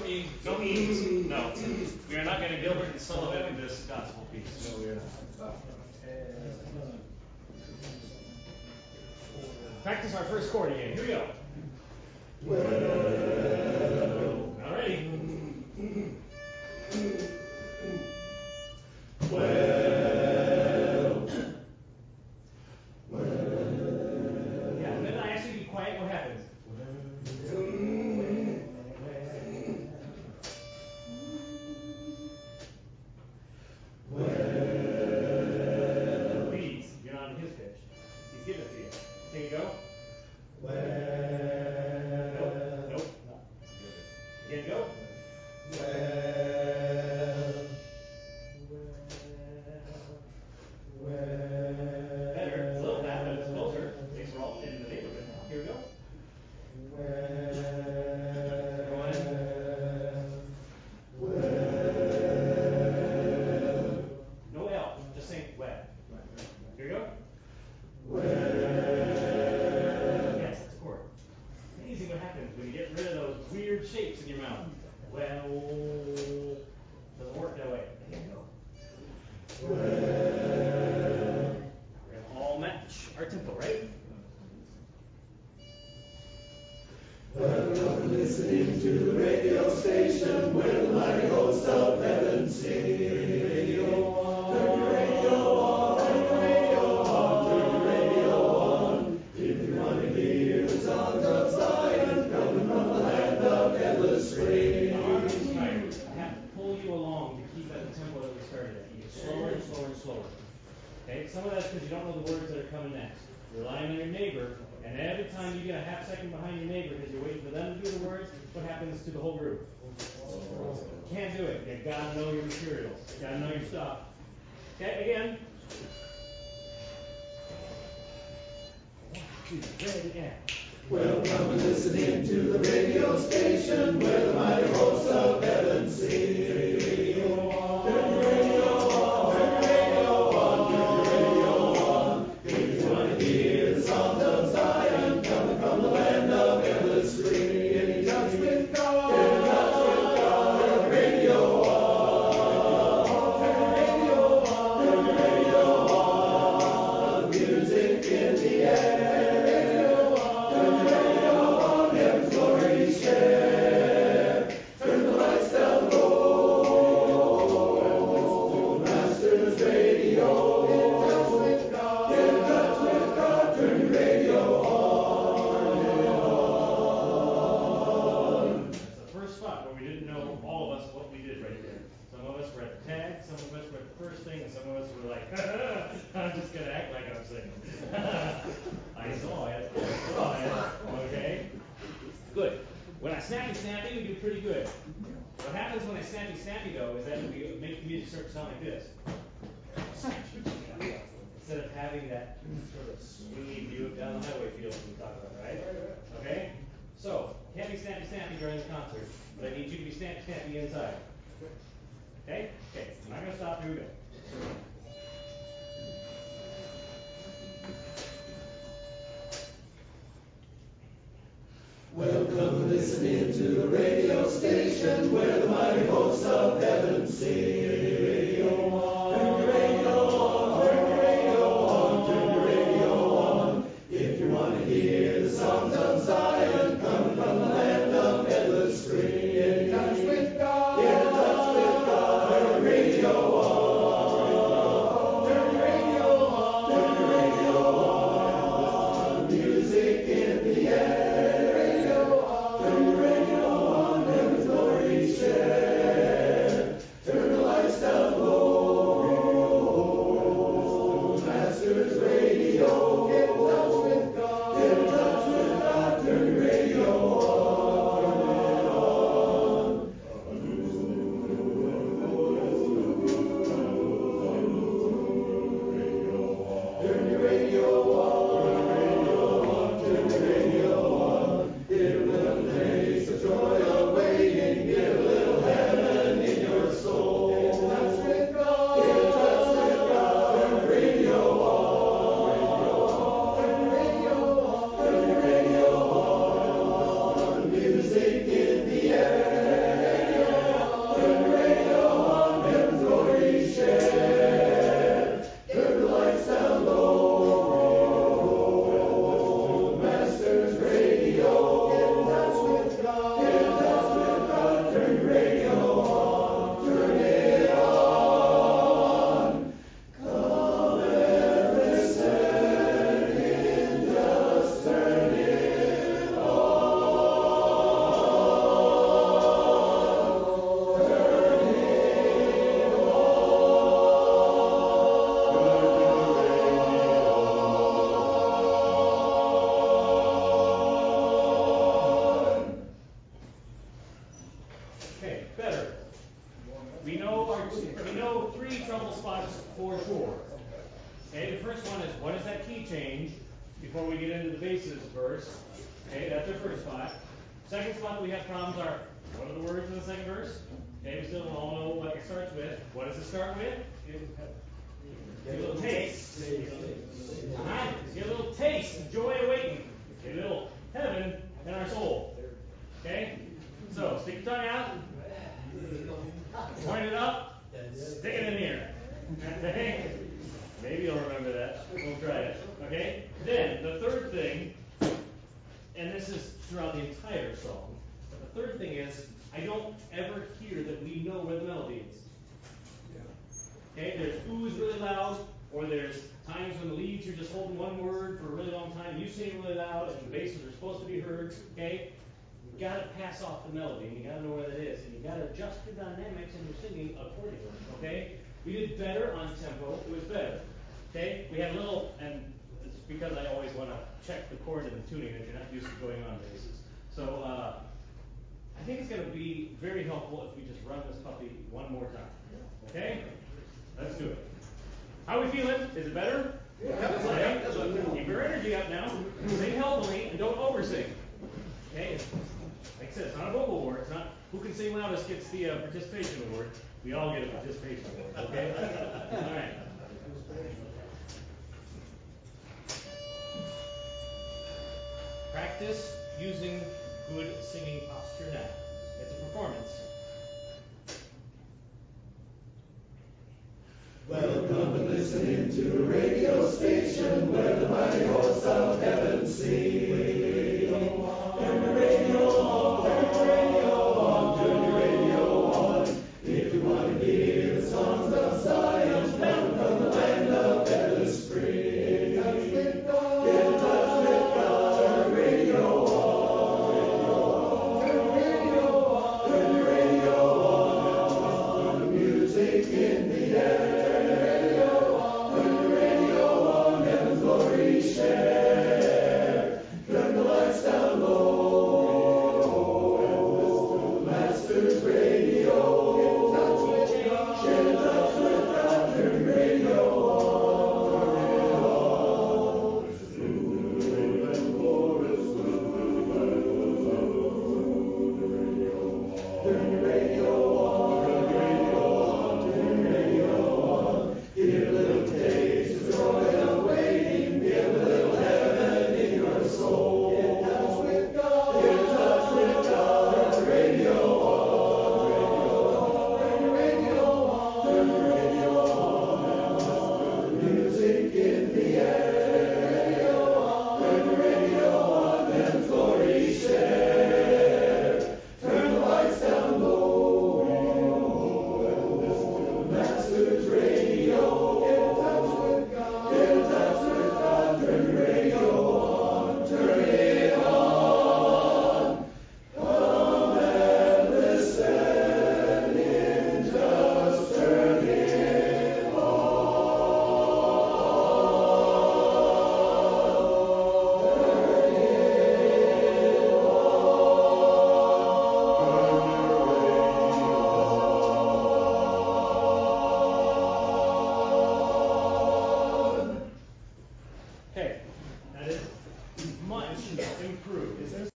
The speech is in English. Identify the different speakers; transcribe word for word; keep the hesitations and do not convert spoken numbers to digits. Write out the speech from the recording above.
Speaker 1: e. No e's. No. We are not going to Gilbert and Sullivan this gospel piece. No, we are not. Practice our first chord again. Here we go. Well. All righty. Well. Well. Yeah, and then I ask you to be quiet. What happens? Well. Please, get on his pitch. He's giving it to you. Here you go. Well. Nope. Nope. Again, go. Well. Well. Better. It's a little bad, but it's closer. At least we're all in the neighborhood now. Here we go. Well. Well. No L. Just saying well. Here we go. Well. Yes, that's a chord. Amazing what happens when you get rid of those weird shapes in your mouth. Well, doesn't work that way. There you go. Well, we're gonna all match our tempo, right? Welcome listening to the radio station where the mighty hosts of heaven sing. Turn your radio on, turn your radio on, turn your radio on, turn your radio on. If you want to hear the songs of Zion coming from the land of endless spring. I have to pull you along to keep at the tempo that we started at. You get slower and slower and slower. Okay? Some of that's because you don't know the words that are coming next. You're relying on your neighbor, and every time you get a half second behind your neighbor because you're waiting for them to do the words, what happens to the whole group? You can't do it. You've got to know your material. You've got to know your stuff. Okay, again. Ready, and. Welcome listening to the radio station where the mighty hosts of heaven sing. Turn your radio on, turn your radio on, turn your radio on, turn your radio on. If you want to hear the songs of Zion coming from the land of endless spring. Get in touch with God, get in touch with God, turn your radio on, turn your radio on, turn your radio on. Music in the air. I'm just going to act like I'm singing. I saw it. I saw it. Okay? Good. When I snappy snappy, we do pretty good. What happens when I snappy snappy, though, is that we make the music start to sound like this. Instead of having that sort of swingy view down the highway field we talked about, right? Okay? So, can't be snappy snappy during the concert, but I need you to be snappy snappy inside. Okay? Okay. I'm not going to stop. Here we go. Welcome listening to the radio station where the mighty hosts of heaven sing. Turn your radio on, turn your radio on, turn your radio on, turn your radio on. If you want to hear the songs of Zion coming from the land of endless spring. Get in touch with God, get in touch with God, turn your radio on, turn your radio on, turn your radio on. Music in the air. Turn the lights down.
Speaker 2: Okay, better. We know our we know three trouble spots for sure. Okay, the first one is what is that key change before we get into the basis verse. Okay, that's our first spot. Second spot that we have problems are what are the words in the second verse? Okay, we still don't all know what it starts with. What does it start with? Get a little taste. Uh-huh. Get a little taste of joy awaiting. Get a little heaven in our soul. Okay? So stick your tongue out. Point it up. Stick it in here. Okay? Maybe you'll remember that. We'll try it. Okay? Then the third thing, and this is throughout the entire song, but the third thing is I don't ever hear that we know where the melody is. Okay, there's oohs really loud, or there's times when the leads you're just holding one word for a really long time, you sing really loud, and the basses are supposed to be heard. Okay, you got to pass off the melody, and you got to know where that is, and you got to adjust your dynamics and your singing accordingly. Okay, we did better on tempo. It was better. Okay, we had a little, and it's because I always want to check the chord and the tuning that you're not used to going on basses. So uh, I think it's going to be very helpful if we just run this puppy one more time. Okay. Let's do it. How are we feeling? Is it better? Yeah. Okay. Keep your energy up now. Sing healthily and don't oversing. Okay? Like I said, it's not a vocal award. It's not who can sing loudest gets the uh, participation award. We all get a participation award. Okay? All right. Practice using good singing posture now. It's a performance.
Speaker 1: Welcome to listening to a radio station where the mighty hosts of heaven sing. Turn your radio on, turn your radio on, turn your radio on. If you want to hear the songs of Zion, down from the land of endless spring. Get in touch with God, get in touch with God, turn your radio on. Turn your radio on, turn your radio on. The music in the air. Share. Turn the lights down low. Masters Radio. Get in touch with God. Get in touch with God. Turn your radio on. Blue and chorus, blue and chorus. Turn your